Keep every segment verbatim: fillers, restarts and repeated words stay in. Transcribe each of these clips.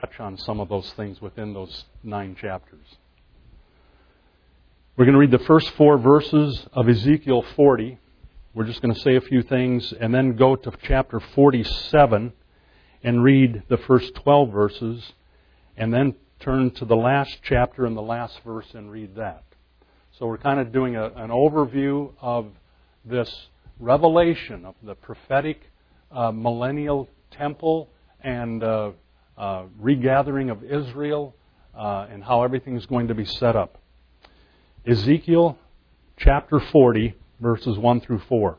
touch on some of those things within those nine chapters. We're going to read the first four verses of Ezekiel forty. We're just going to say a few things and then go to chapter forty-seven and read the first twelve verses and then turn to the last chapter and the last verse and read that. So we're kind of doing a, an overview of this revelation of the prophetic uh, millennial temple and uh, uh, regathering of Israel uh, and how everything is going to be set up. Ezekiel chapter forty, verses one through four.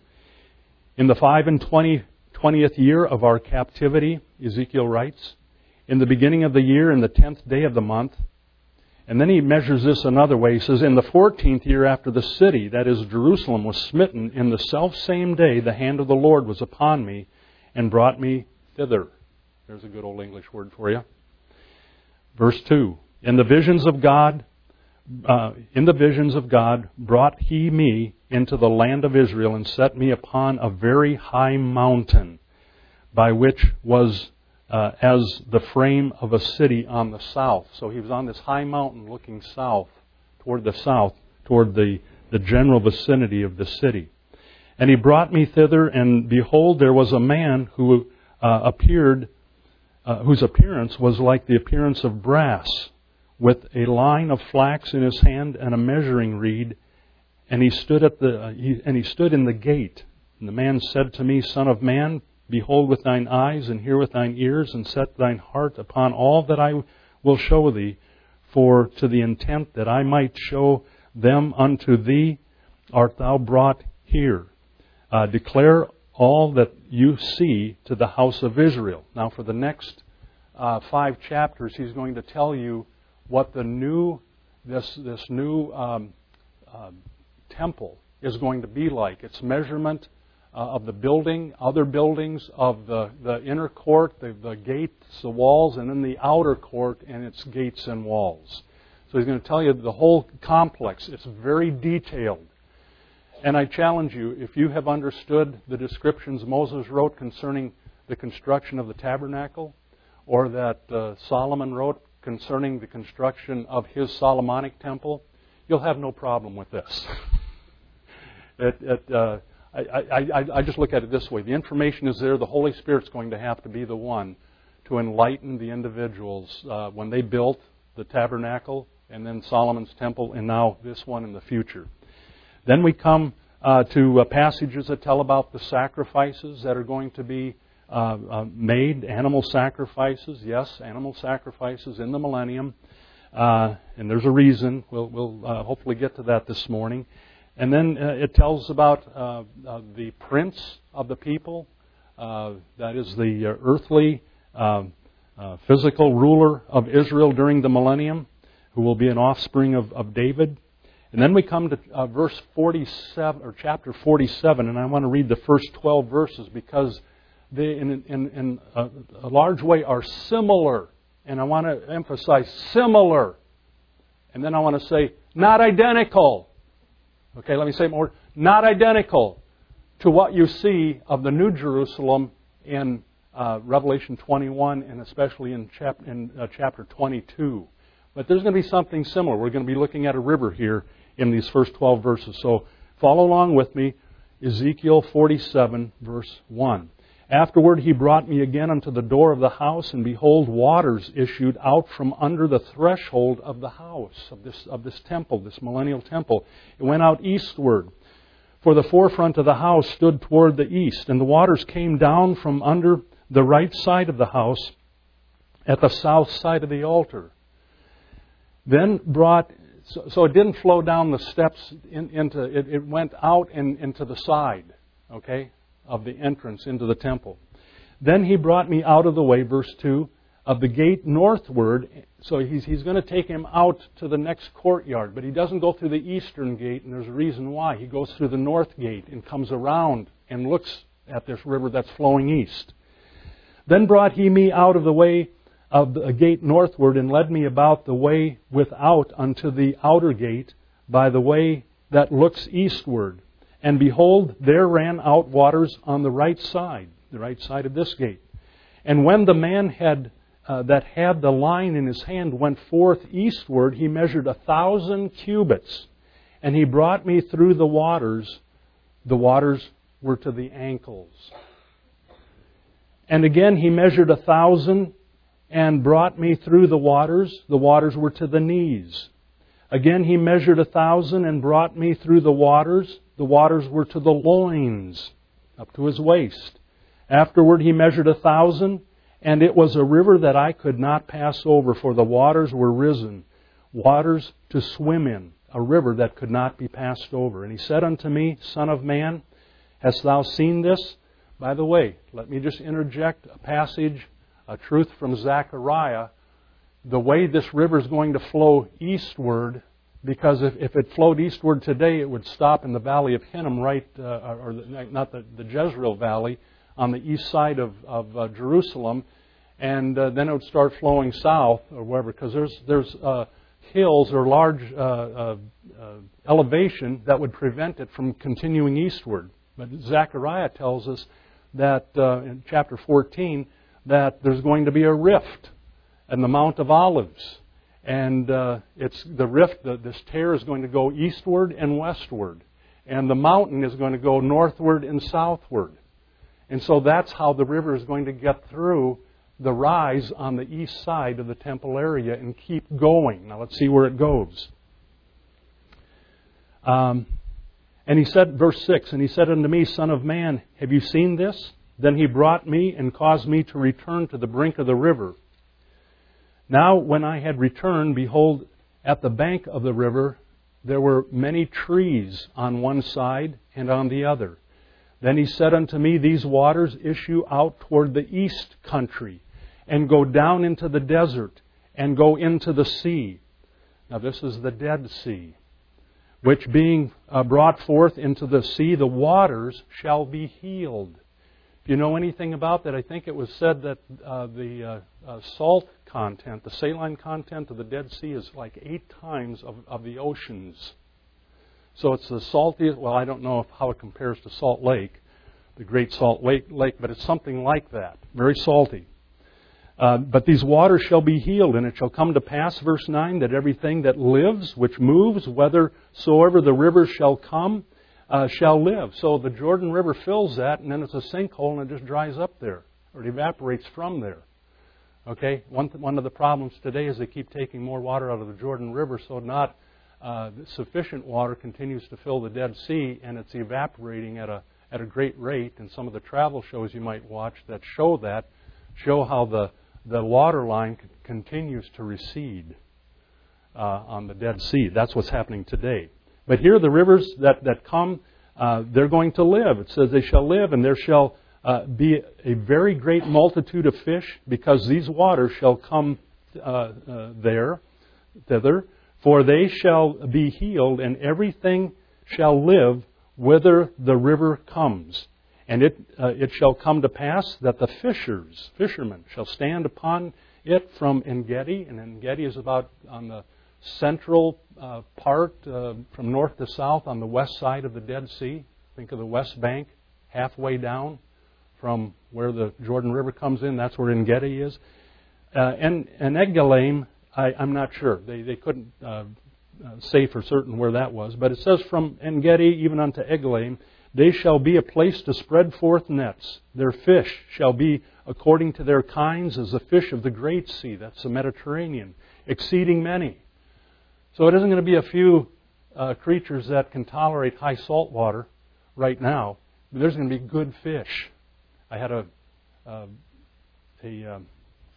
In the five and twenty, twentieth year of our captivity, Ezekiel writes, in the beginning of the year, in the tenth day of the month, and then he measures this another way. He says, in the fourteenth year after the city, that is Jerusalem, was smitten, in the selfsame day the hand of the Lord was upon me and brought me thither. There's a good old English word for you. Verse two, in the visions of God, Uh, in the visions of God, brought He me into the land of Israel and set me upon a very high mountain, by which was uh, as the frame of a city on the south. So He was on this high mountain looking south, toward the south, toward the, the general vicinity of the city. And He brought me thither, and behold, there was a man who uh, appeared, uh, whose appearance was like the appearance of brass, with a line of flax in his hand and a measuring reed, and he stood at the uh, he, and he stood in the gate. And the man said to me, Son of man, behold with thine eyes and hear with thine ears, and set thine heart upon all that I will show thee, for to the intent that I might show them unto thee art thou brought here. Uh, declare all that you see to the house of Israel. Now, for the next uh, five chapters, he's going to tell you what the new, this this new um, uh, temple is going to be like. Its measurement uh, of the building, other buildings, of the, the inner court, the, the gates, the walls, and then the outer court and its gates and walls. So he's going to tell you the whole complex. It's very detailed. And I challenge you, if you have understood the descriptions Moses wrote concerning the construction of the tabernacle, or that uh, Solomon wrote concerning the construction of his Solomonic temple, you'll have no problem with this. it, it, uh, I, I, I just look at it this way. The information is there. The Holy Spirit's going to have to be the one to enlighten the individuals uh, when they built the tabernacle and then Solomon's temple and now this one in the future. Then we come uh, to uh, passages that tell about the sacrifices that are going to be Uh, uh, made, animal sacrifices, yes, animal sacrifices in the millennium, uh, and there's a reason. We'll, we'll uh, hopefully get to that this morning. And then uh, it tells about uh, uh, the prince of the people, uh, that is the uh, earthly, uh, uh, physical ruler of Israel during the millennium, who will be an offspring of, of David. And then we come to uh, verse forty-seven, or chapter forty-seven, and I want to read the first twelve verses because they, in, in, in a, a large way, are similar. And I want to emphasize similar. And then I want to say, not identical. Okay, let me say more. Not identical to what you see of the New Jerusalem in uh, Revelation twenty-one and especially in, chap- in uh, chapter twenty-two. But there's going to be something similar. We're going to be looking at a river here in these first twelve verses. So follow along with me. Ezekiel forty-seven, verse one. Afterward he brought me again unto the door of the house, and behold, waters issued out from under the threshold of the house, of this of this temple, this millennial temple. It went out eastward, for the forefront of the house stood toward the east, and the waters came down from under the right side of the house at the south side of the altar. Then brought, so, so it didn't flow down the steps in, into, it, it went out and into the side, okay, of the entrance into the temple. Then he brought me out of the way, verse two, of the gate northward. So he's, he's going to take him out to the next courtyard, but he doesn't go through the eastern gate, and there's a reason why. He goes through the north gate and comes around and looks at this river that's flowing east. Then brought he me out of the way of the gate northward, and led me about the way without unto the outer gate by the way that looks eastward. And behold, there ran out waters on the right side, the right side of this gate. And when the man had uh, that had the line in his hand went forth eastward. He measured a thousand cubits, and he brought me through the waters. The waters were to the ankles. And again he measured a thousand and brought me through the waters. The waters were to the knees. Again he measured a thousand and brought me through the waters. The waters were to the loins, up to his waist. Afterward he measured a thousand, and it was a river that I could not pass over, for the waters were risen, waters to swim in, a river that could not be passed over. And he said unto me, Son of man, hast thou seen this? By the way, let me just interject a passage, a truth from Zechariah. The way this river is going to flow eastward, because if, if it flowed eastward today, it would stop in the valley of Hinnom, right, uh, or the, not the, the Jezreel Valley, on the east side of, of uh, Jerusalem, and uh, then it would start flowing south or wherever, because there's there's uh, hills or large uh, uh, uh, elevation that would prevent it from continuing eastward. But Zechariah tells us that uh, in chapter fourteen that there's going to be a rift in the Mount of Olives, and uh, it's the rift. The, this tear is going to go eastward and westward, and the mountain is going to go northward and southward. And so that's how the river is going to get through the rise on the east side of the temple area and keep going. Now let's see where it goes. Um, and he said, verse six, and he said unto me, Son of man, have you seen this? Then he brought me and caused me to return to the brink of the river. Now when I had returned, behold, at the bank of the river there were many trees on one side and on the other. Then he said unto me, These waters issue out toward the east country, and go down into the desert, and go into the sea. Now this is the Dead Sea, which being uh, brought forth into the sea, the waters shall be healed. If you know anything about that, I think it was said that uh, the uh, uh, salt content, the saline content of the Dead Sea is like eight times of, of the oceans. So it's the saltiest, well, I don't know if, how it compares to Salt Lake, the Great Salt Lake, Lake, but it's something like that, very salty. Uh, but these waters shall be healed, and it shall come to pass, verse nine, that everything that lives, which moves, whithersoever the rivers shall come, uh, shall live. So the Jordan River fills that, and then it's a sinkhole, and it just dries up there, or it evaporates from there. Okay? One, th- one of the problems today is they keep taking more water out of the Jordan River, so not Uh, sufficient water continues to fill the Dead Sea, and it's evaporating at a at a great rate. And some of the travel shows you might watch that show that show how the the water line c- continues to recede uh, on the Dead Sea. That's what's happening today. But here, the rivers that that come, uh, they're going to live. It says they shall live, and there shall uh, be a very great multitude of fish, because these waters shall come uh, uh, there, thither. For they shall be healed, and everything shall live whither the river comes. And it uh, it shall come to pass that the fishers, fishermen, shall stand upon it from En-gedi. And En-gedi is about on the central uh, part, uh, from north to south, on the west side of the Dead Sea. Think of the west bank, halfway down from where the Jordan River comes in. That's where En-gedi is. Uh, and, and Eglaim, I, I'm not sure. They they couldn't uh, uh, say for certain where that was. But it says from En-gedi even unto Eglaim, they shall be a place to spread forth nets. Their fish shall be according to their kinds as the fish of the great sea. That's the Mediterranean. Exceeding many. So it isn't going to be a few uh, creatures that can tolerate high salt water right now. But there's going to be good fish. I had a, uh, a um,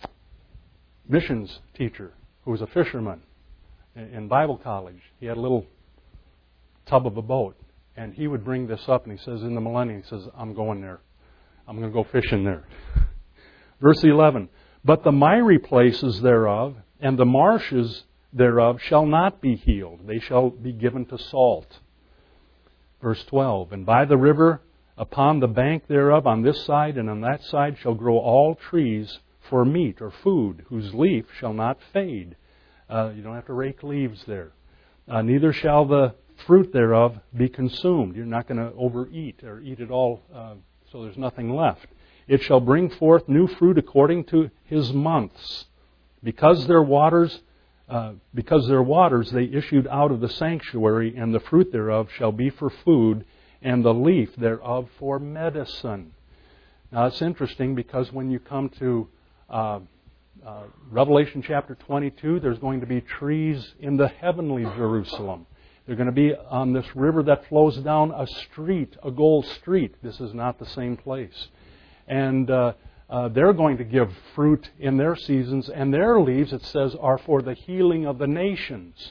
missions teacher who was a fisherman in Bible college. He had a little tub of a boat, and he would bring this up, and he says, in the millennium, he says, I'm going there. I'm going to go fishing there. Verse eleven, but the miry places thereof and the marshes thereof shall not be healed. They shall be given to salt. Verse twelve, and by the river upon the bank thereof on this side and on that side shall grow all trees for meat or food, whose leaf shall not fade. Uh, you don't have to rake leaves there. Uh, neither shall the fruit thereof be consumed. You're not going to overeat or eat it all uh, so there's nothing left. It shall bring forth new fruit according to his months. Because their waters, uh, because their waters they issued out of the sanctuary, and the fruit thereof shall be for food, and the leaf thereof for medicine. Now it's interesting because when you come to uh, uh, Revelation chapter twenty-two, there's going to be trees in the heavenly Jerusalem. They're going to be on this river that flows down a street, a gold street. This is not the same place. And uh, uh, they're going to give fruit in their seasons, and their leaves, it says, are for the healing of the nations.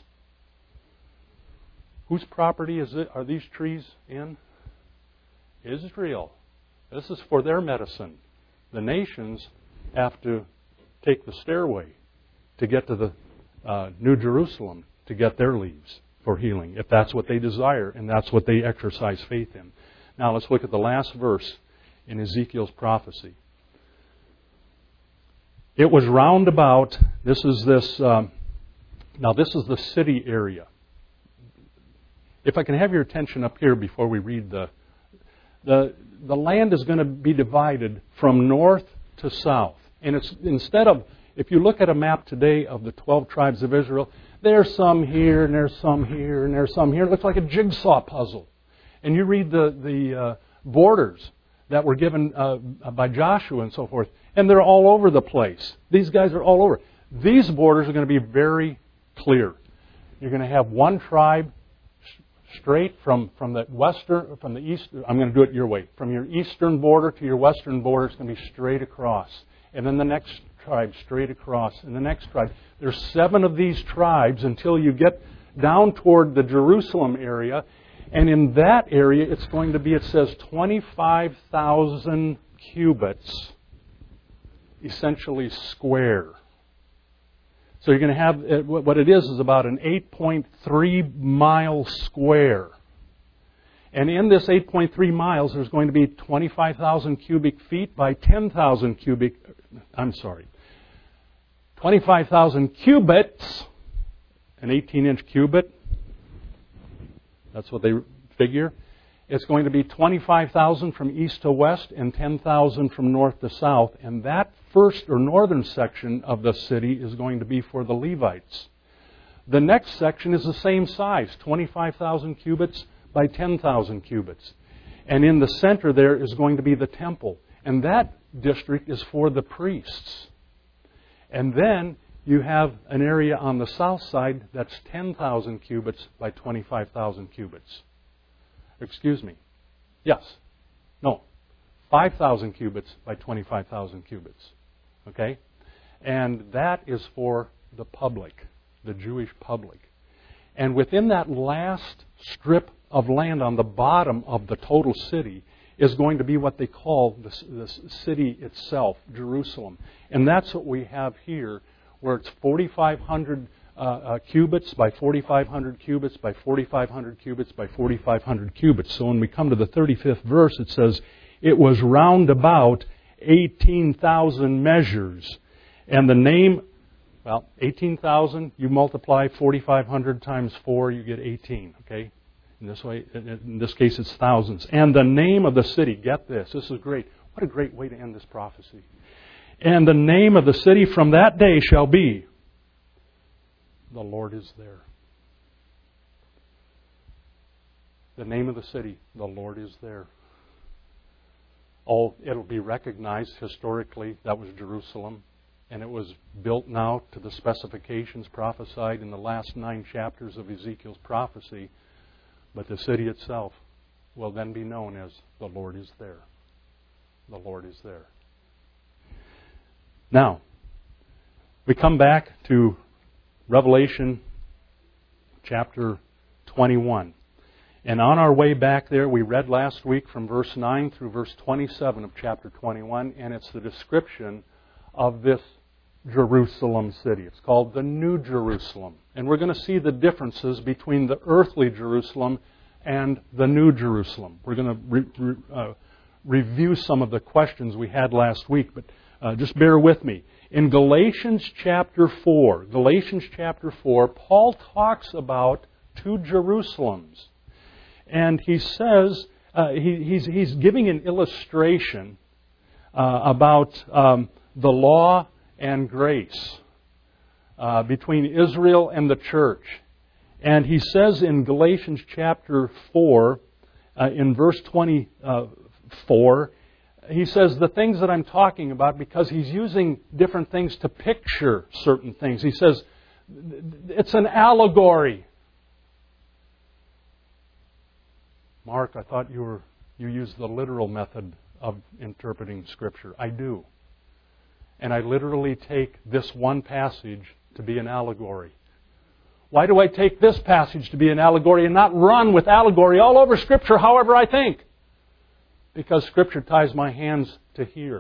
Whose property is it? Are these trees in? Israel. This is for their medicine. The nations have to take the stairway to get to the uh, New Jerusalem to get their leaves for healing, if that's what they desire and that's what they exercise faith in. Now let's look at the last verse in Ezekiel's prophecy. It was round about, this is this, um, now this is the city area. If I can have your attention up here before we read the, the, the land is going to be divided from north to south. And it's instead of, if you look at a map today of the twelve tribes of Israel, there's some here, and there's some here, and there's some here. It looks like a jigsaw puzzle. And you read the, the uh, borders that were given uh, by Joshua and so forth, and they're all over the place. These guys are all over. These borders are going to be very clear. You're going to have one tribe straight from, from the western, from the east. I'm going to do it your way. From your eastern border to your western border, it's going to be straight across. And then the next tribe straight across, and the next tribe. There's seven of these tribes until you get down toward the Jerusalem area. And in that area, it's going to be, it says, twenty-five thousand cubits, essentially square. So you're going to have, what it is is about an eight point three mile square. And in this eight point three miles, there's going to be twenty-five thousand cubic feet by ten thousand cubic, I'm sorry, twenty-five thousand cubits, an eighteen inch cubit. That's what they figure. It's going to be twenty-five thousand from east to west and ten thousand from north to south. And that first or northern section of the city is going to be for the Levites. The next section is the same size, twenty-five thousand cubits by ten thousand cubits. And in the center there is going to be the temple. And that district is for the priests. And then you have an area on the south side that's ten thousand cubits by twenty-five thousand cubits. Excuse me. Yes. No. five thousand cubits by twenty-five thousand cubits. Okay? And that is for the public, the Jewish public. And within that last strip of land on the bottom of the total city is going to be what they call the, the city itself, Jerusalem. And that's what we have here, where it's forty-five hundred uh, uh, cubits by forty-five hundred cubits by forty-five hundred cubits by forty-five hundred cubits. So when we come to the thirty-fifth verse, it says, it was round about eighteen thousand measures. And the name, well, eighteen thousand, you multiply forty-five hundred times four, you get eighteen, okay? In this way, in this case, it's thousands. And the name of the city, get this, this is great. What a great way to end this prophecy. And the name of the city from that day shall be, the Lord is there. The name of the city, the Lord is there. Oh, it'll be recognized historically, that was Jerusalem. And it was built now to the specifications prophesied in the last nine chapters of Ezekiel's prophecy. But the city itself will then be known as the Lord is there. The Lord is there. Now, we come back to Revelation chapter twenty-one. And on our way back there, we read last week from verse nine through verse twenty-seven of chapter twenty-one, and it's the description of this Jerusalem city. It's called the New Jerusalem. And we're going to see the differences between the earthly Jerusalem and the New Jerusalem. We're going to re- re- uh, review some of the questions we had last week, but uh, just bear with me. In Galatians chapter four, Galatians chapter four, Paul talks about two Jerusalems. And he says, uh, he, he's, he's giving an illustration uh, about um, the law and grace uh, between Israel and the church. And he says in Galatians chapter four, uh, in verse twenty-four, he says the things that I'm talking about, because he's using different things to picture certain things. He says it's an allegory. Mark, I thought you were you used the literal method of interpreting Scripture. I do. And I literally take this one passage to be an allegory. Why do I take this passage to be an allegory and not run with allegory all over Scripture however I think? Because Scripture ties my hands to here.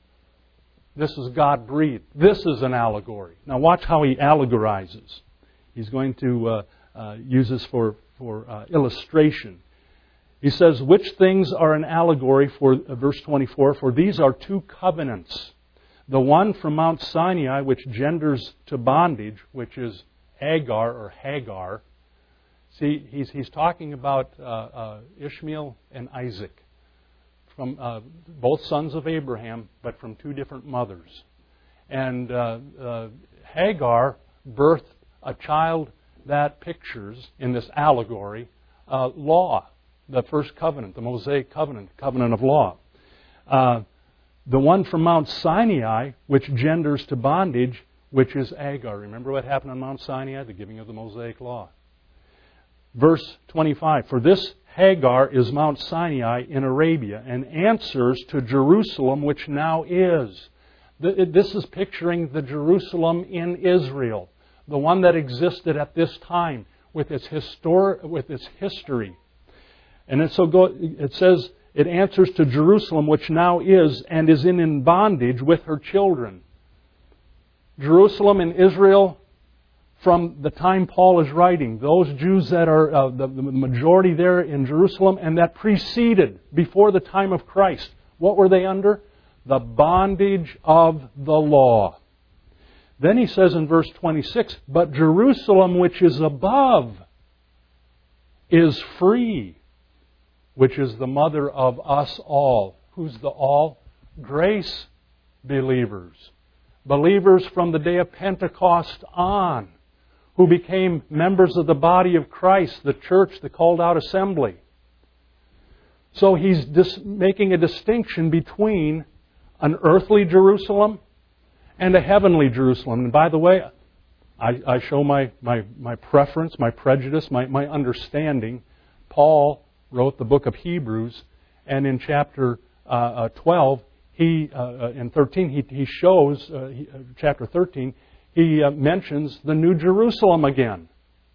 This is God-breathed. This is an allegory. Now watch how he allegorizes. He's going to uh, uh, use this for, for uh, illustration. He says, which things are an allegory for, uh, verse twenty-four, for these are two covenants. The one from Mount Sinai, which genders to bondage, which is Agar or Hagar. See, he's, he's talking about uh, uh, Ishmael and Isaac. From uh, both sons of Abraham, but from two different mothers. And uh, uh, Hagar birthed a child that pictures, in this allegory, uh, law, the first covenant, the Mosaic covenant, covenant of law. Uh, the one from Mount Sinai, which genders to bondage, which is Agar. Remember what happened on Mount Sinai? The giving of the Mosaic law. Verse twenty-five, for this Hagar is Mount Sinai in Arabia and answers to Jerusalem, which now is. This is picturing the Jerusalem in Israel, the one that existed at this time with its histor- with its history. And it, so go, it says it answers to Jerusalem, which now is and is in, in bondage with her children. Jerusalem and Israel, from the time Paul is writing, those Jews that are uh, the, the majority there in Jerusalem and that preceded, before the time of Christ, what were they under? The bondage of the law. Then he says in verse twenty-six, but Jerusalem which is above is free, which is the mother of us all. Who's the all? Grace believers. Believers from the day of Pentecost on, who became members of the body of Christ, the church, the called out assembly. So he's dis- making a distinction between an earthly Jerusalem and a heavenly Jerusalem. And by the way, I, I show my, my, my preference, my prejudice, my, my understanding. Paul wrote the book of Hebrews, and in chapter uh, uh, twelve, he uh, in thirteen, he, he shows, uh, he, uh, chapter thirteen, he uh, mentions the New Jerusalem again.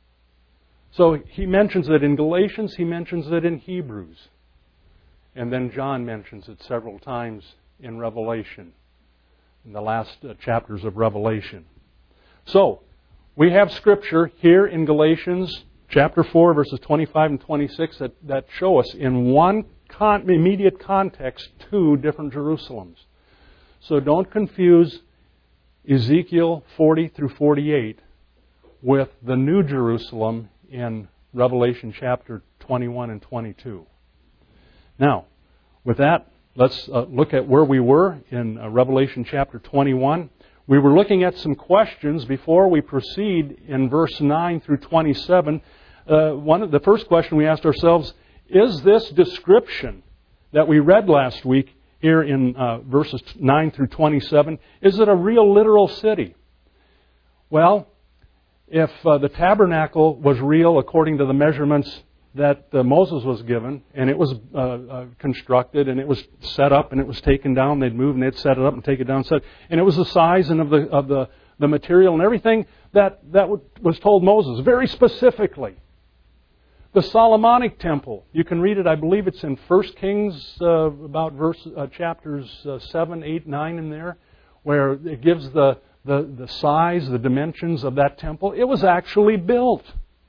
So he mentions it in Galatians, he mentions it in Hebrews. And then John mentions it several times in Revelation, in the last uh, chapters of Revelation. So, we have Scripture here in Galatians chapter four, verses twenty-five and twenty-six that, that show us in one con- immediate context two different Jerusalems. So don't confuse Ezekiel forty through forty-eight with the New Jerusalem in Revelation chapter twenty-one and twenty-two. Now, with that, let's uh, look at where we were in uh, Revelation chapter twenty-one. We were looking at some questions before we proceed in verse nine through twenty-seven. Uh, one of the first question we asked ourselves, is this description that we read last week here in uh, verses nine through twenty-seven, is it a real literal city? Well, if uh, the tabernacle was real according to the measurements that uh, Moses was given, and it was uh, uh, constructed, and it was set up, and it was taken down, they'd move, and they'd set it up and take it down, set, and it was the size and of the of the, the material and everything that, that was told Moses, very specifically. The Solomonic temple, you can read it, I believe it's in First Kings, uh, about verse uh, chapters uh, seven, eight, nine in there, where it gives the, the, the size, the dimensions of that temple. It was actually built.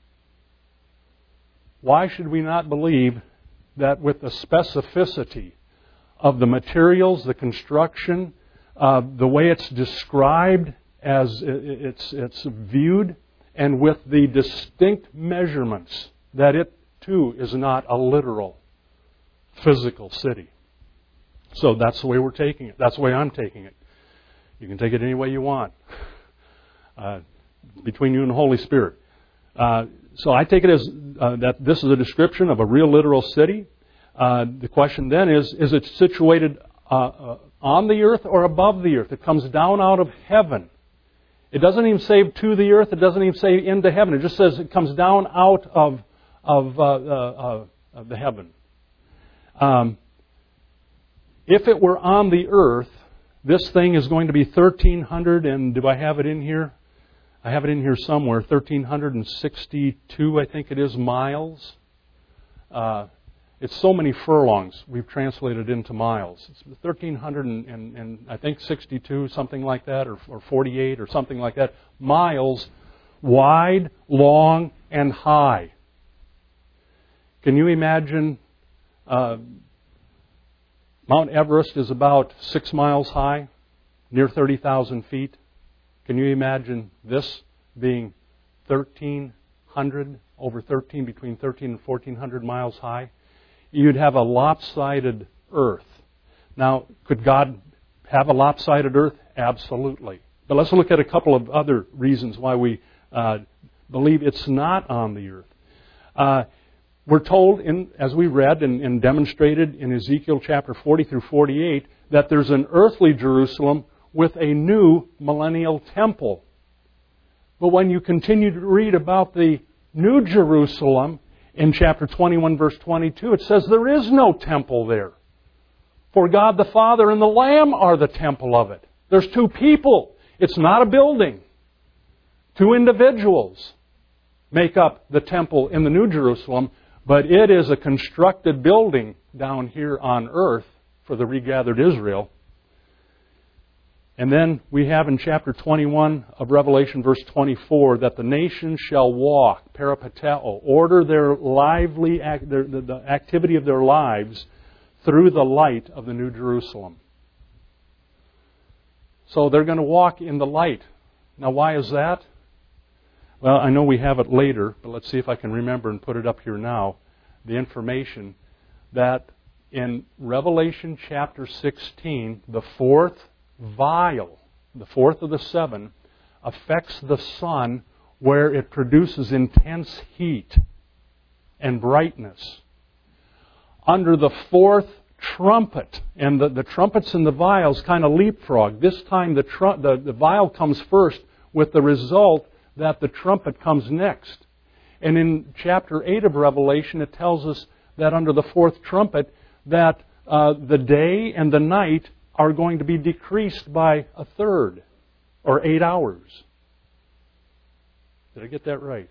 Why should we not believe that with the specificity of the materials, the construction, uh, the way it's described as it's, it's viewed, and with the distinct measurements, that it too is not a literal physical city? So that's the way we're taking it. That's the way I'm taking it. You can take it any way you want. Uh, between you and the Holy Spirit. Uh, so I take it as uh, that this is a description of a real literal city. Uh, the question then is, is it situated uh, uh, on the earth or above the earth? It comes down out of heaven. It doesn't even say to the earth. It doesn't even say into heaven. It just says it comes down out of, of, uh, uh, uh, of the heaven. Um, if it were on the earth, this thing is going to be thirteen hundred, and do I have it in here? I have it in here somewhere, one thousand three hundred sixty-two, I think it is, miles. Uh, it's so many furlongs. We've translated into miles. It's one thousand three hundred and, and, and I think sixty-two, something like that, or, or forty-eight, or something like that. Miles, wide, long, and high. Can you imagine? Uh, Mount Everest is about six miles high, near thirty thousand feet. Can you imagine this being thirteen hundred, over thirteen, between thirteen and fourteen hundred miles high? You'd have a lopsided earth. Now, could God have a lopsided earth? Absolutely. But let's look at a couple of other reasons why we uh, believe it's not on the earth. Uh, we're told, in, as we read and, and demonstrated in Ezekiel chapter forty through forty-eight, that there's an earthly Jerusalem with a new millennial temple. But when you continue to read about the new Jerusalem in chapter twenty-one, verse twenty-two, it says there is no temple there. For God the Father and the Lamb are the temple of it. There's two people. It's not a building. Two individuals make up the temple in the New Jerusalem, but it is a constructed building down here on earth for the regathered Israel. And then we have in chapter twenty-one of Revelation, verse twenty-four, that the nations shall walk, peripateo, order their lively, act, their, the, the activity of their lives through the light of the New Jerusalem. So they're going to walk in the light. Now, why is that? Well, I know we have it later, but let's see if I can remember and put it up here now. The information that in Revelation chapter sixteen, the fourth vial, the fourth of the seven, affects the sun where it produces intense heat and brightness. Under the fourth trumpet, and the, the trumpets and the vials kind of leapfrog. This time the, tru- the, the vial comes first, with the result that the trumpet comes next. And in chapter eight of Revelation, it tells us that under the fourth trumpet, that uh, the day and the night are going to be decreased by a third, or eight hours. Did I get that right?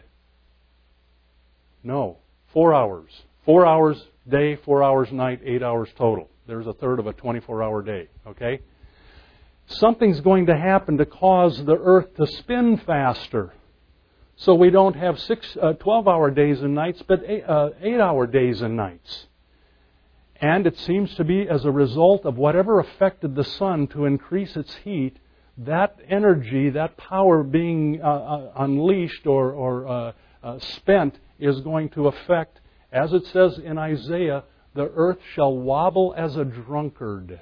No, four hours. Four hours day, four hours night, eight hours total. There's a third of a twenty-four hour day, okay? Something's going to happen to cause the earth to spin faster. So we don't have six, uh, twelve hour days and nights, but eight, uh, eight hour days and nights. And it seems to be as a result of whatever affected the sun to increase its heat, that energy, that power being uh, uh, unleashed or, or uh, uh, spent is going to affect, as it says in Isaiah, the earth shall wobble as a drunkard.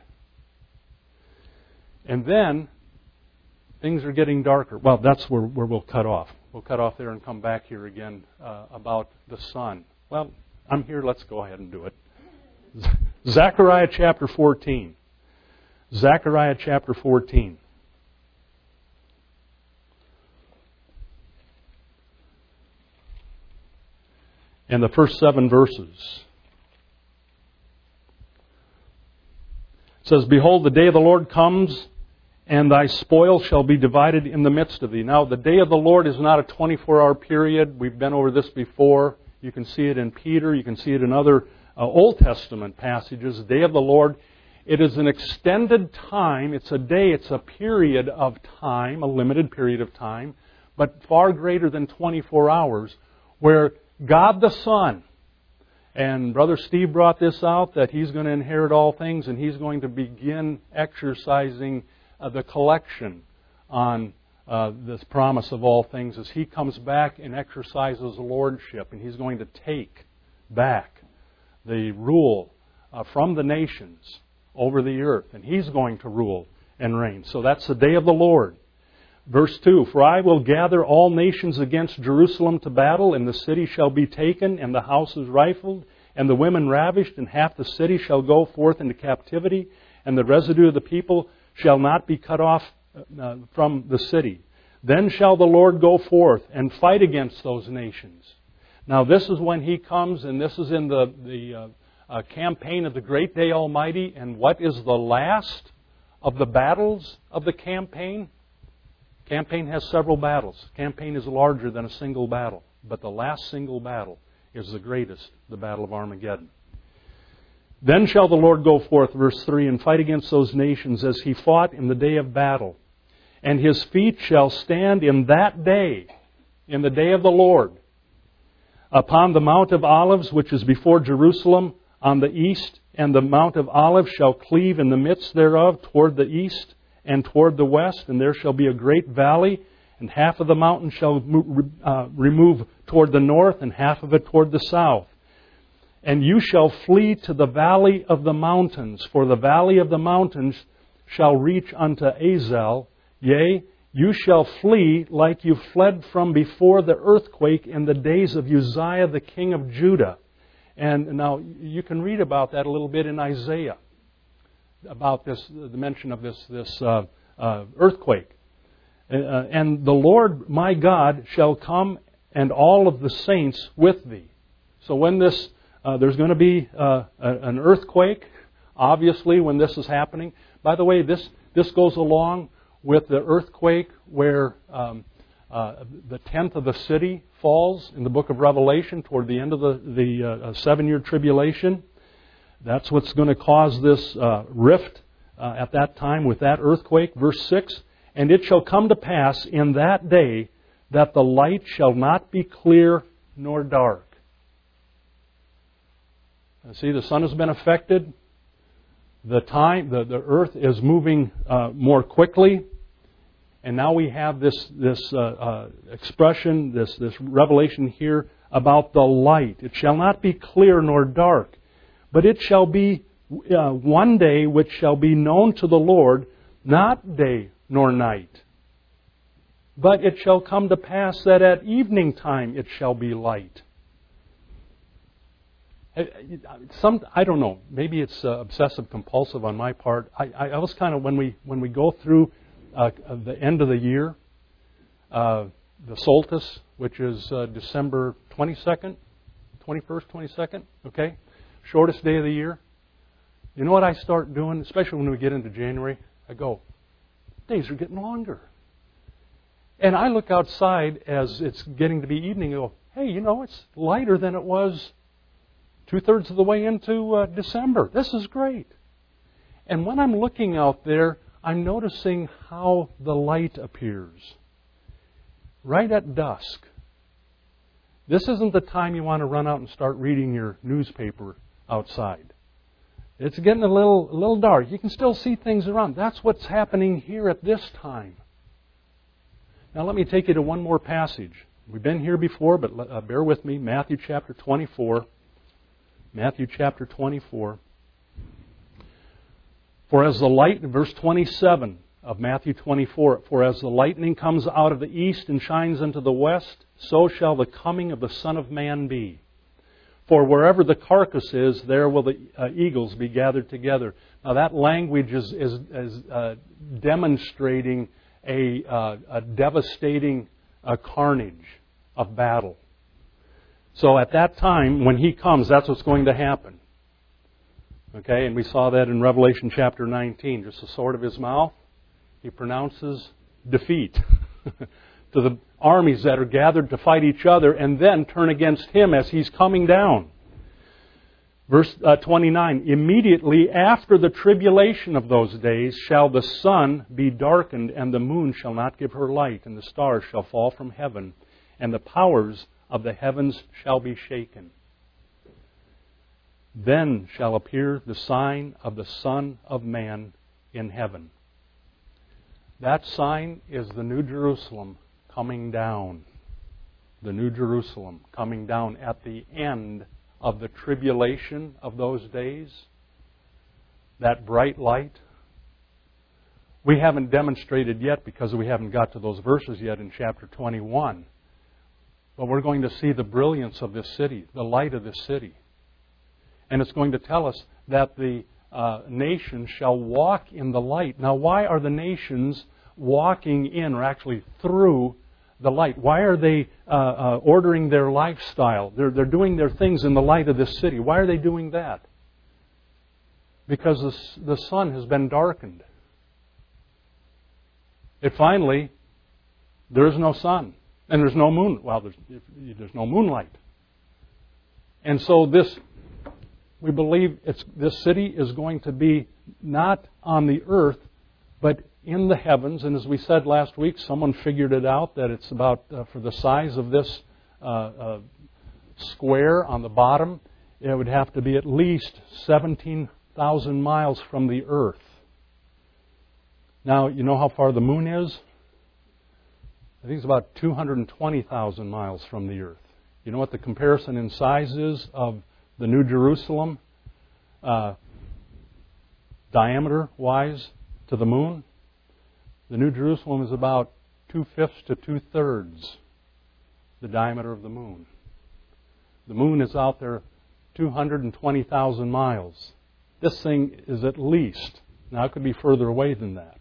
And then things are getting darker. Well, that's where, where we'll cut off. We'll cut off there and come back here again uh, about the sun. Well, I'm here. Let's go ahead and do it. Zechariah chapter fourteen. Zechariah chapter fourteen. And the first seven verses. It says, Behold, the day of the Lord comes, and thy spoil shall be divided in the midst of thee. Now, the day of the Lord is not a twenty-four hour period. We've been over this before. You can see it in Peter. You can see it in other uh, Old Testament passages. The day of the Lord, it is an extended time. It's a day. It's a period of time, a limited period of time, but far greater than twenty-four hours, where God the Son, and Brother Steve brought this out, that He's going to inherit all things, and He's going to begin exercising uh, the collection on uh, this promise of all things as He comes back and exercises lordship, and He's going to take back the rule uh, from the nations over the earth, and He's going to rule and reign. So that's the day of the Lord. Verse two, For I will gather all nations against Jerusalem to battle, and the city shall be taken, and the houses rifled, and the women ravished, and half the city shall go forth into captivity, and the residue of the people shall not be cut off uh, from the city. Then shall the Lord go forth and fight against those nations. Now this is when He comes, and this is in the, the uh, uh, campaign of the great day Almighty. And what is the last of the battles of the campaign? Campaign has several battles. Campaign is larger than a single battle. But the last single battle is the greatest, the Battle of Armageddon. Then shall the Lord go forth, verse three, and fight against those nations as He fought in the day of battle. And His feet shall stand in that day, in the day of the Lord, upon the Mount of Olives, which is before Jerusalem, on the east, and the Mount of Olives shall cleave in the midst thereof toward the east and toward the west, and there shall be a great valley, and half of the mountain shall uh, remove toward the north, and half of it toward the south. And you shall flee to the valley of the mountains, for the valley of the mountains shall reach unto Azel. Yea, you shall flee like you fled from before the earthquake in the days of Uzziah the king of Judah. And now you can read about that a little bit in Isaiah, about this, the mention of this this uh, uh, earthquake. Uh, and the Lord my God shall come, and all of the saints with thee. So when this, uh, there's going to be uh, an earthquake, obviously, when this is happening. By the way, this this goes along with the earthquake where um, uh, the tenth of the city falls in the book of Revelation toward the end of the, the uh, seven-year tribulation. That's what's going to cause this uh, rift uh, at that time with that earthquake. Verse six, And it shall come to pass in that day that the light shall not be clear nor dark. Now, see, the sun has been affected. The time, the, the earth is moving uh, more quickly. And now we have this this uh, uh, expression, this, this revelation here about the light. It shall not be clear nor dark, but it shall be uh, one day which shall be known to the Lord, not day nor night. But it shall come to pass that at evening time it shall be light. Some, I don't know. Maybe it's uh, obsessive compulsive on my part. I, I, I was kind of when we when we go through uh, the end of the year, uh, the solstice, which is uh, December twenty-second, twenty-first, twenty-second. Okay, shortest day of the year. You know what I start doing, especially when we get into January? I go, days are getting longer, and I look outside as it's getting to be evening. And go, hey, you know, it's lighter than it was two-thirds of the way into uh, December. This is great. And when I'm looking out there, I'm noticing how the light appears. Right at dusk. This isn't the time you want to run out and start reading your newspaper outside. It's getting a little, a little dark. You can still see things around. That's what's happening here at this time. Now let me take you to one more passage. We've been here before, but uh, bear with me. Matthew chapter twenty-four. Matthew chapter twenty-four. For as the light, verse twenty-seven of Matthew twenty-four, for as the lightning comes out of the east and shines into the west, so shall the coming of the Son of Man be. For wherever the carcass is, there will the uh, eagles be gathered together. Now that language is, is, is uh, demonstrating a, uh, a devastating uh, carnage of battle. So at that time, when He comes, that's what's going to happen. Okay, and we saw that in Revelation chapter nineteen. Just the sword of His mouth, He pronounces defeat to the armies that are gathered to fight each other and then turn against Him as He's coming down. Verse uh, twenty-nine, Immediately after the tribulation of those days shall the sun be darkened, and the moon shall not give her light, and the stars shall fall from heaven, and the powers of the heavens shall be shaken. Then shall appear the sign of the Son of Man in heaven. That sign is the New Jerusalem coming down. The New Jerusalem coming down at the end of the tribulation of those days. that bright light? We haven't demonstrated yet because we haven't got to those verses yet in chapter twenty-one. But we're going to see the brilliance of this city, the light of this city. And it's going to tell us that the uh, nations shall walk in the light. Now, why are the nations walking in, or actually through, the light? Why are they uh, uh, ordering their lifestyle? They're, they're doing their things in the light of this city. Why are they doing that? Because the, the sun has been darkened. It finally, there is no sun. And there's no moon. Well, there's, there's no moonlight. And so this, we believe it's, this city is going to be not on the earth, but in the heavens. And as we said last week, someone figured it out that it's about, uh, for the size of this uh, uh, square on the bottom, it would have to be at least seventeen thousand miles from the earth. Now, you know how far the moon is? I think it's about two hundred twenty thousand miles from the earth. You know what the comparison in size is of the New Jerusalem, uh, diameter-wise, to the moon? The New Jerusalem is about two-fifths to two-thirds the diameter of the moon. The moon is out there two hundred twenty thousand miles. This thing is at least, now it could be further away than that.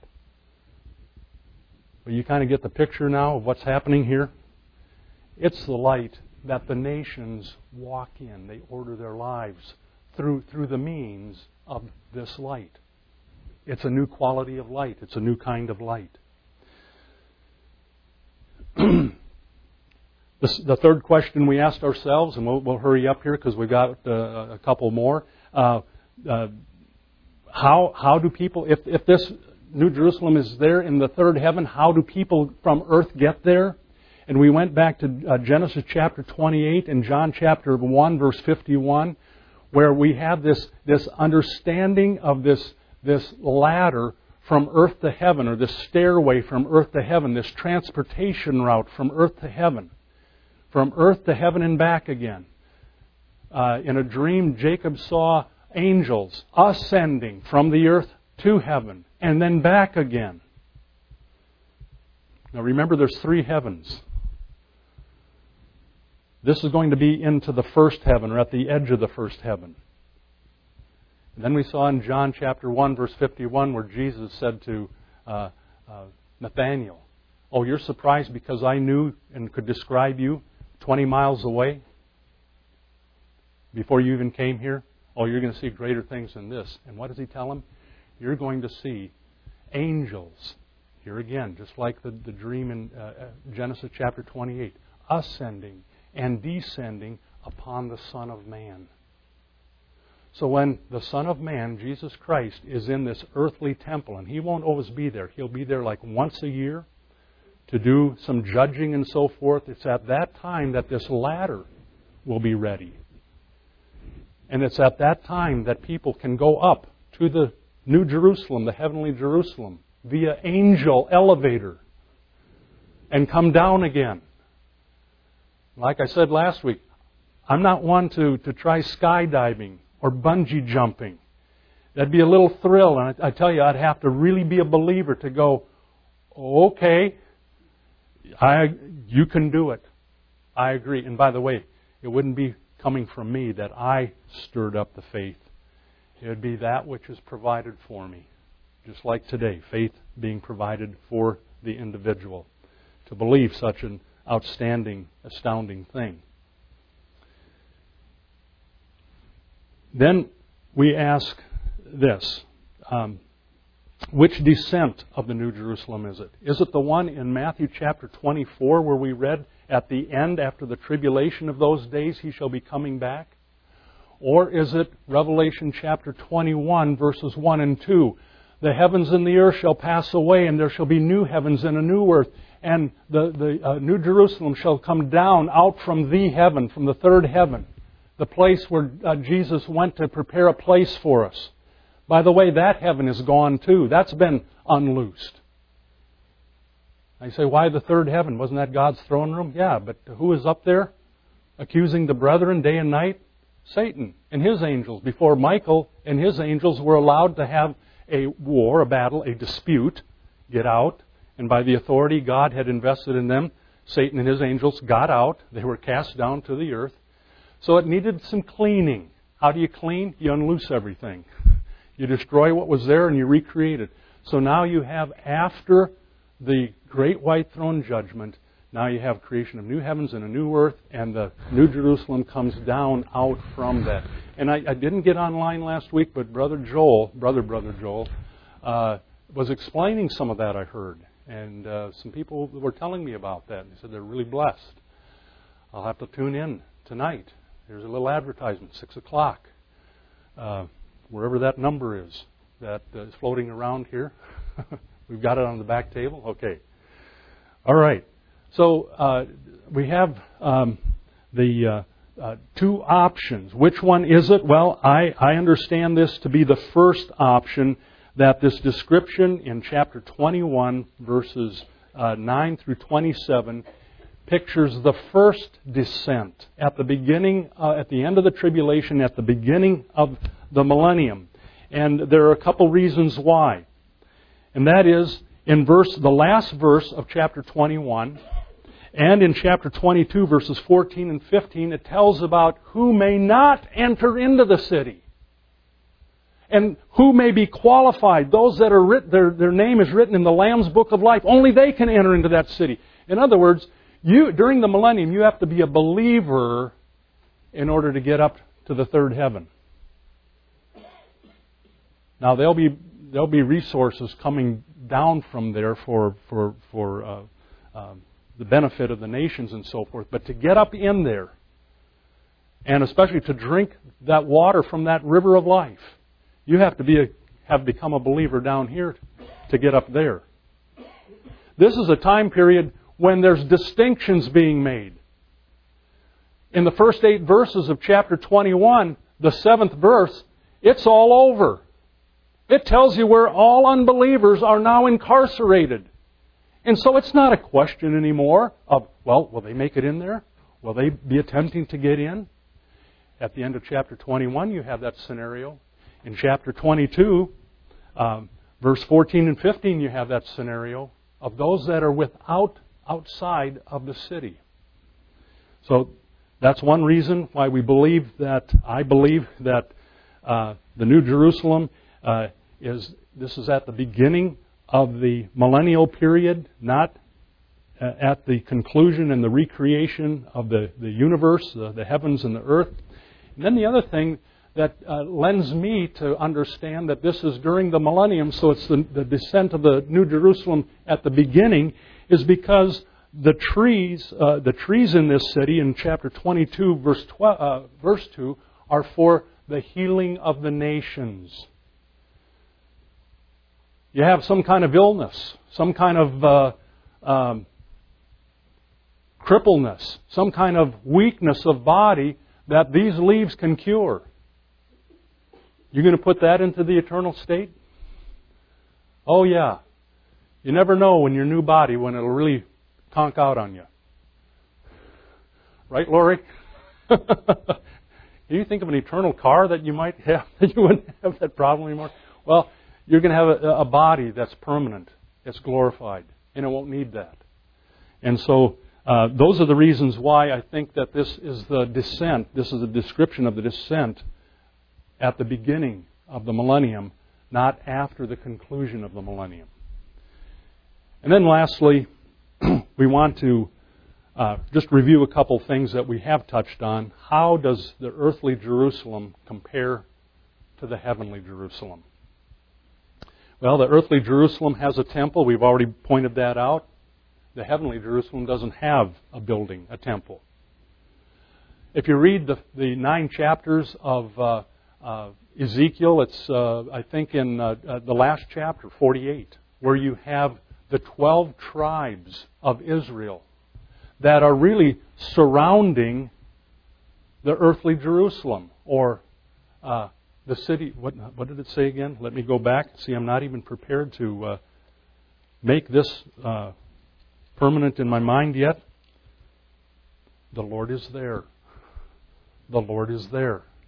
But you kind of get the picture now of what's happening here. It's the light that the nations walk in. They order their lives through, through the means of this light. It's a new quality of light. It's a new kind of light. the, the third question we asked ourselves, and we'll, we'll hurry up here because we've got uh, a couple more. Uh, uh, how, how do people, if, if this New Jerusalem is there in the third heaven, how do people from earth get there? And we went back to uh, Genesis chapter twenty-eight and John chapter one, verse fifty-one, where we have this, this understanding of this, this ladder from earth to heaven, or this stairway from earth to heaven, this transportation route from earth to heaven, from earth to heaven and back again. Uh, in a dream, Jacob saw angels ascending from the earth to heaven and then back again. Now remember, there's three heavens. This is going to be into the first heaven, or at the edge of the first heaven. And then we saw in John chapter one, verse fifty-one, where Jesus said to uh, uh, Nathanael, "Oh, you're surprised because I knew and could describe you twenty miles away before you even came here? Oh, you're going to see greater things than this." And what does he tell him? You're going to see angels, here again, just like the, the dream in uh, Genesis chapter twenty-eight, ascending and descending upon the Son of Man. So when the Son of Man, Jesus Christ, is in this earthly temple, and He won't always be there. He'll be there like once a year to do some judging and so forth. It's at that time that this ladder will be ready. And it's at that time that people can go up to the New Jerusalem, the heavenly Jerusalem, via angel elevator and come down again. Like I said last week, I'm not one to, to try skydiving or bungee jumping. That'd be a little thrill, and I, I tell you, I'd have to really be a believer to go, okay, I, you can do it. I agree. And by the way, it wouldn't be coming from me that I stirred up the faith. It would be that which is provided for me. Just like today, faith being provided for the individual to believe such an outstanding, astounding thing. Then we ask this, um, which descent of the New Jerusalem is it? Is it the one in Matthew chapter twenty-four where we read at the end, after the tribulation of those days, He shall be coming back? Or is it Revelation chapter twenty-one, verses one and two? The heavens and the earth shall pass away, and there shall be new heavens and a new earth. And the, the uh, New Jerusalem shall come down out from the heaven, from the third heaven, the place where uh, Jesus went to prepare a place for us. By the way, that heaven is gone too. That's been unloosed. I say, why the third heaven? Wasn't that God's throne room? Yeah, but who is up there accusing the brethren day and night? Satan and his angels, before Michael and his angels were allowed to have a war, a battle, a dispute, get out. And by the authority God had invested in them, Satan and his angels got out. They were cast down to the earth. So it needed some cleaning. How do you clean? You unloose everything. You destroy what was there and you recreate it. So now you have, after the great white throne judgment, now you have creation of new heavens and a new earth, and the New Jerusalem comes down out from that. And I, I didn't get online last week, but Brother Joel, Brother, Brother Joel, uh, was explaining some of that, I heard. And uh, some people were telling me about that. They said they're really blessed. I'll have to tune in tonight. Here's a little advertisement, six o'clock. Uh, wherever that number is that uh, is floating around here. We've got it on the back table. Okay. All right. So uh, we have um, the uh, uh, two options. Which one is it? Well, I, I understand this to be the first option, that this description in chapter twenty-one, verses uh, nine through twenty-seven, pictures the first descent at the beginning, uh, at the end of the tribulation, at the beginning of the millennium. And there are a couple reasons why. And that is, in verse, the last verse of chapter twenty-one, and in chapter twenty-two, verses fourteen and fifteen, it tells about who may not enter into the city. And who may be qualified. Those that are writ- their, their name is written in the Lamb's Book of Life. Only they can enter into that city. In other words, you during the millennium, you have to be a believer in order to get up to the third heaven. Now, there'll be there'll be resources coming down from there for for for uh, uh, the benefit of the nations and so forth. But to get up in there, and especially to drink that water from that river of life, you have to be a, have become a believer down here to get up there. This is a time period when there's distinctions being made. In the first eight verses of chapter twenty-one, the seventh verse, it's all over. It tells you where all unbelievers are now incarcerated. And so it's not a question anymore of, well, will they make it in there? Will they be attempting to get in? At the end of chapter twenty-one, you have that scenario. In chapter twenty-two, um, verse fourteen and fifteen, you have that scenario of those that are without, outside of the city. So that's one reason why we believe that, I believe that uh, the New Jerusalem uh, is, this is at the beginning of the millennial period, not uh, at the conclusion and the recreation of the, the universe, the, the heavens and the earth. And then the other thing that uh, lends me to understand that this is during the millennium, so it's the, the descent of the New Jerusalem at the beginning, is because the trees, uh, the trees in this city in chapter twenty-two, verse twelve, uh, verse two, are for the healing of the nations. You have some kind of illness, some kind of uh, um, crippleness, some kind of weakness of body that these leaves can cure. You're going to put that into the eternal state? Oh, yeah. You never know when your new body, when it'll really conk out on you. Right, Lori? Can you think of an eternal car that you might have, that you wouldn't have that problem anymore? Well, you're going to have a, a body that's permanent, it's glorified, and it won't need that. And so uh, those are the reasons why I think that this is the descent, this is a description of the descent at the beginning of the millennium, not after the conclusion of the millennium. And then lastly, we want to uh, just review a couple things that we have touched on. How does the earthly Jerusalem compare to the heavenly Jerusalem? Well, the earthly Jerusalem has a temple. We've already pointed that out. The heavenly Jerusalem doesn't have a building, a temple. If you read the, the nine chapters of uh, uh, Ezekiel, it's, uh, I think, in uh, uh, the last chapter, forty-eight, where you have the twelve tribes of Israel that are really surrounding the earthly Jerusalem, or uh, the city. What, what did it say again? Let me go back. See, I'm not even prepared to uh, make this uh, permanent in my mind yet. The Lord is there. The Lord is there.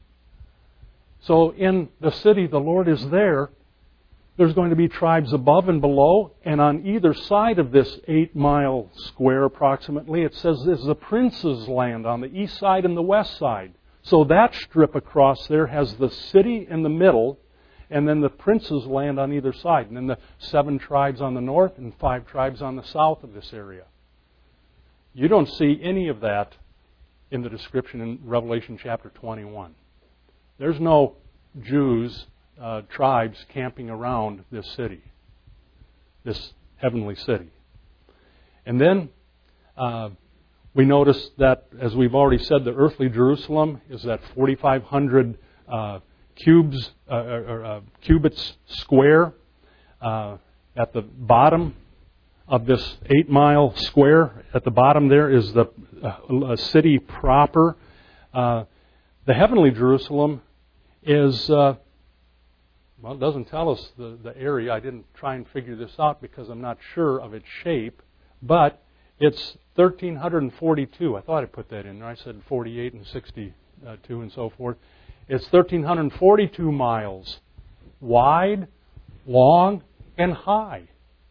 So in the city, the Lord is there. There's going to be tribes above and below, and on either side of this eight-mile square approximately, it says this is the prince's land on the east side and the west side. So that strip across there has the city in the middle, and then the prince's land on either side. And then the seven tribes on the north and five tribes on the south of this area. You don't see any of that in the description in Revelation chapter twenty-one. There's no Jews, uh, tribes camping around this city, this heavenly city. And then uh, we notice that, as we've already said, the earthly Jerusalem is that forty-five hundred uh, cubes uh, or uh, cubits square. Uh, at the bottom of this eight-mile square, at the bottom there is the uh, city proper. Uh, the heavenly Jerusalem is, uh, well, it doesn't tell us the, the area. I didn't try and figure this out because I'm not sure of its shape, but it's one thousand three hundred forty-two. I thought I put that in there. I said forty-eight and sixty-two and so forth. It's one thousand three hundred forty-two miles wide, long, and high.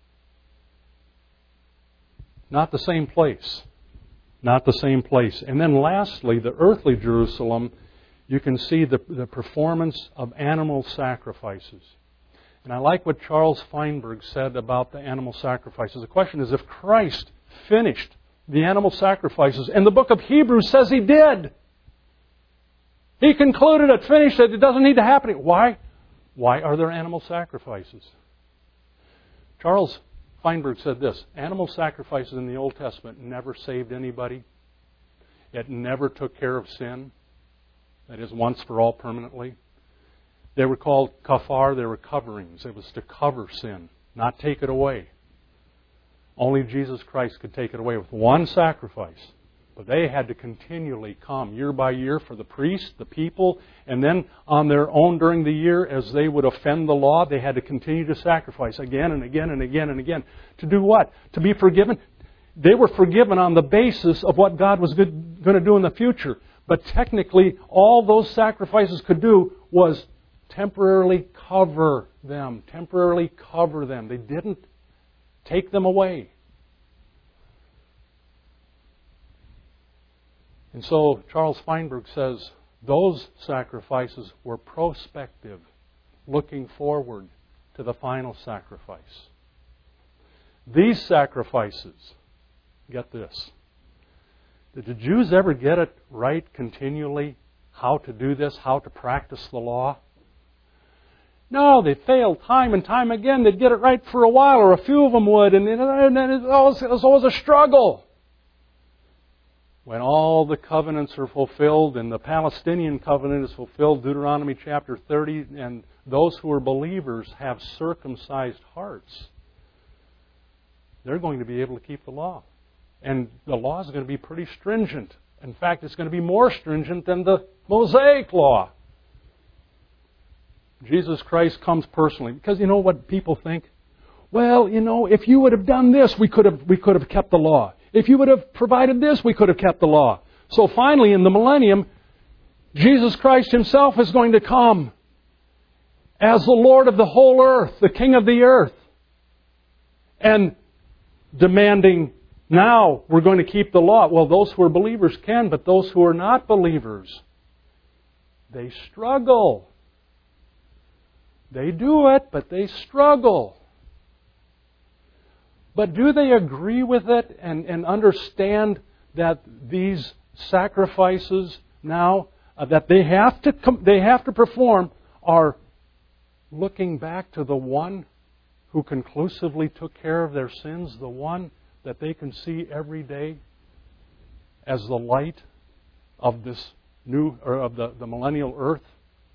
Not the same place. Not the same place. And then lastly, the earthly Jerusalem, you can see the, the performance of animal sacrifices. And I like what Charles Feinberg said about the animal sacrifices. The question is, if Christ finished the animal sacrifices, and the book of Hebrews says He did. He concluded it, finished it, it doesn't need to happen. Why? Why are there animal sacrifices? Charles Feinberg said this: animal sacrifices in the Old Testament never saved anybody. It never took care of sin. That is, once for all, permanently. They were called kafar, they were coverings. It was to cover sin, not take it away. Only Jesus Christ could take it away with one sacrifice. But they had to continually come year by year for the priest, the people, and then on their own during the year, as they would offend the law, they had to continue to sacrifice again and again and again and again. To do what? To be forgiven. They were forgiven on the basis of what God was going to do in the future. But technically, all those sacrifices could do was temporarily cover them. Temporarily cover them. They didn't take them away. And so Charles Feinberg says those sacrifices were prospective, looking forward to the final sacrifice. These sacrifices, get this, did the Jews ever get it right continually, how to do this, how to practice the law? No, they failed time and time again. They'd get it right for a while, or a few of them would, and then it was, it was always a struggle. When all the covenants are fulfilled and the Palestinian covenant is fulfilled, Deuteronomy chapter thirty, and those who are believers have circumcised hearts, they're going to be able to keep the law. And the law is going to be pretty stringent. In fact, it's going to be more stringent than the Mosaic law. Jesus Christ comes personally. Because you know what people think? Well, you know, if you would have done this, we could have we could have kept the law. If you would have provided this, we could have kept the law. So finally, in the millennium, Jesus Christ Himself is going to come as the Lord of the whole earth, the King of the earth, and demanding, now we're going to keep the law. Well, those who are believers can, but those who are not believers, they struggle. They do it, but they struggle. But do they agree with it and, and understand that these sacrifices now uh, that they have to com- they have to perform are looking back to the one who conclusively took care of their sins, the one that they can see every day as the light of this new or of the, the millennial earth?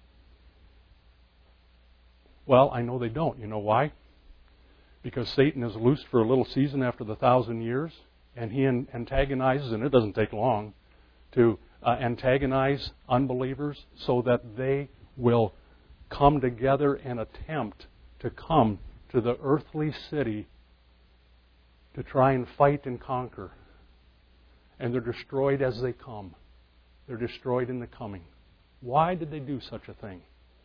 Well, I know they don't. You know why? Because Satan is loosed for a little season after the thousand years, and he antagonizes, and it doesn't take long, to uh, antagonize unbelievers so that they will come together and attempt to come to the earthly city to try and fight and conquer. And they're destroyed as they come. They're destroyed in the coming. Why did they do such a thing?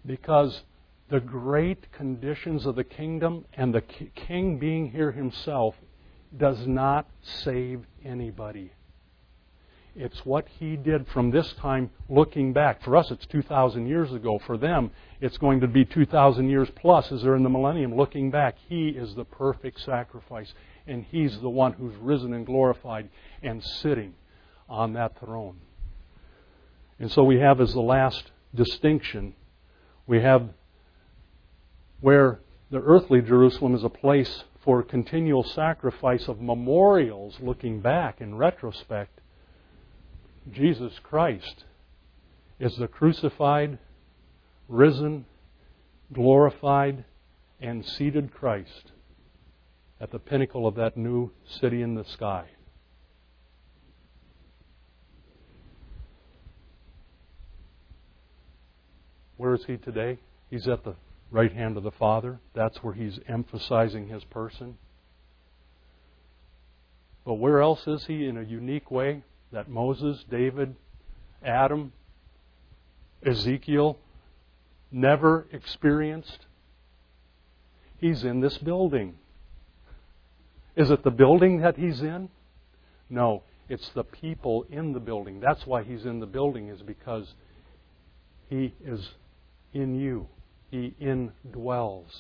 Because the great conditions of the kingdom and the king being here himself does not save anybody. It's what He did from this time looking back. For us, it's two thousand years ago. For them, it's going to be two thousand years plus as they're in the millennium looking back. He is the perfect sacrifice. And He's the one who's risen and glorified and sitting on that throne. And so we have as the last distinction, we have where the earthly Jerusalem is a place for continual sacrifice of memorials looking back in retrospect. Jesus Christ is the crucified, risen, glorified, and seated Christ at the pinnacle of that new city in the sky. Where is He today? He's at the right hand of the Father. That's where He's emphasizing His person. But where else is He in a unique way that Moses, David, Adam, Ezekiel never experienced? He's in this building. Is it the building that He's in? No, it's the people in the building. That's why He's in the building, is because He is in you. He indwells.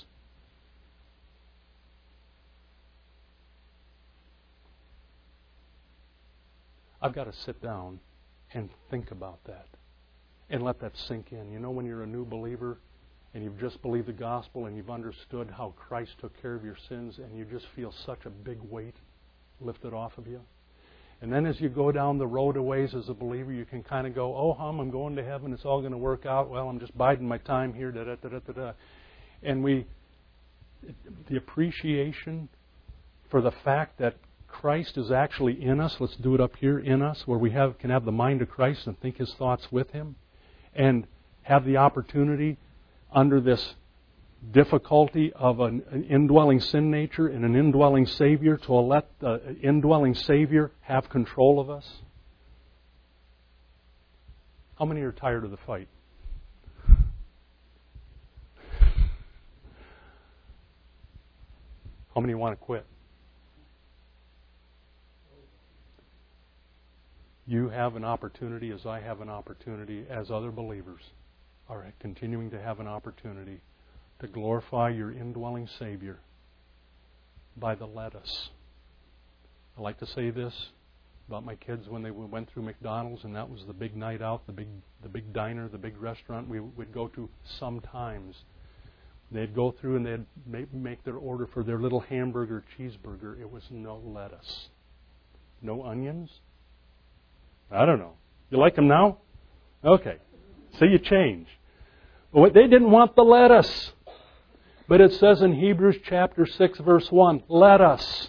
I've got to sit down and think about that and let that sink in. You know, when you're a new believer and you've just believed the gospel and you've understood how Christ took care of your sins and you just feel such a big weight lifted off of you. And then as you go down the road a ways as a believer, you can kind of go, oh, hum, I'm going to heaven. It's all going to work out. Well, I'm just biding my time here. Da, da, da, da, da, da. And we, the appreciation for the fact that Christ is actually in us. Let's do it up here in us, where we have can have the mind of Christ and think His thoughts with Him, and have the opportunity under this difficulty of an, an indwelling sin nature and an indwelling Savior to let the indwelling Savior have control of us. How many are tired of the fight? How many want to quit? You have an opportunity, as I have an opportunity, as other believers are continuing to have an opportunity to glorify your indwelling Savior by the lettuce. I like to say this about my kids when they went through McDonald's, and that was the big night out, the big the big diner, the big restaurant we would go to sometimes. They'd go through and they'd make their order for their little hamburger, cheeseburger. It was no lettuce. No onions? I don't know. You like them now? Okay. So you change. But what, they didn't want the lettuce. But it says in Hebrews chapter six, verse one, let us,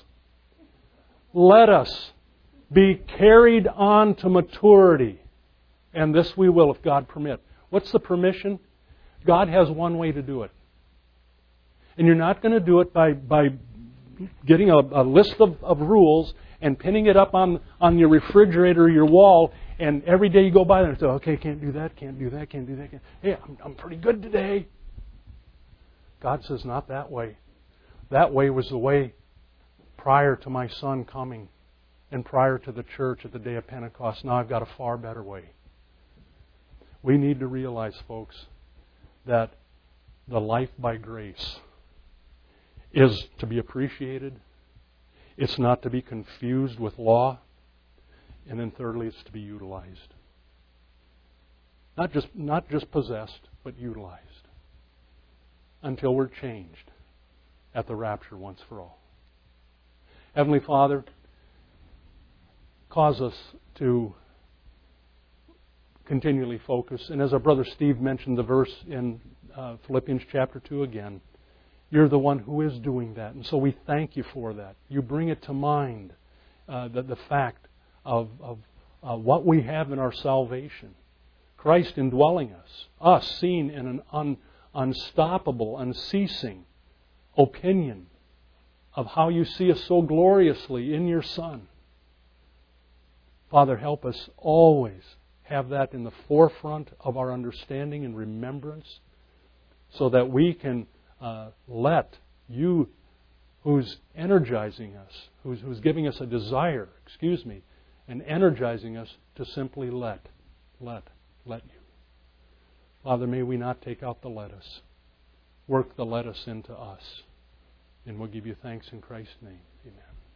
let us be carried on to maturity. And this we will if God permit. What's the permission? God has one way to do it. And you're not going to do it by, by getting a, a list of, of rules and pinning it up on, on your refrigerator or your wall, and every day you go by there and say, okay, can't do that, can't do that, can't do that. Can't. Hey, I'm, I'm pretty good today. God says, not that way. That way was the way prior to my Son coming and prior to the church at the day of Pentecost. Now I've got a far better way. We need to realize, folks, that the life by grace is to be appreciated. It's not to be confused with law. And then thirdly, it's to be utilized. Not just, not just possessed, but utilized. Until we're changed at the rapture once for all. Heavenly Father, cause us to continually focus. And as our brother Steve mentioned the verse in uh, Philippians chapter two again, you're the one who is doing that. And so we thank you for that. You bring it to mind, uh, the, the fact of, of uh, what we have in our salvation. Christ indwelling us. Us seen in an un, unstoppable, unceasing opinion of how you see us so gloriously in your Son. Father, help us always have that in the forefront of our understanding and remembrance, so that we can uh, let you, who's energizing us, who's, who's giving us a desire, excuse me, and energizing us to simply let, let, let you. Father, may we not take out the lettuce. Work the lettuce into us. And we'll give you thanks in Christ's name. Amen.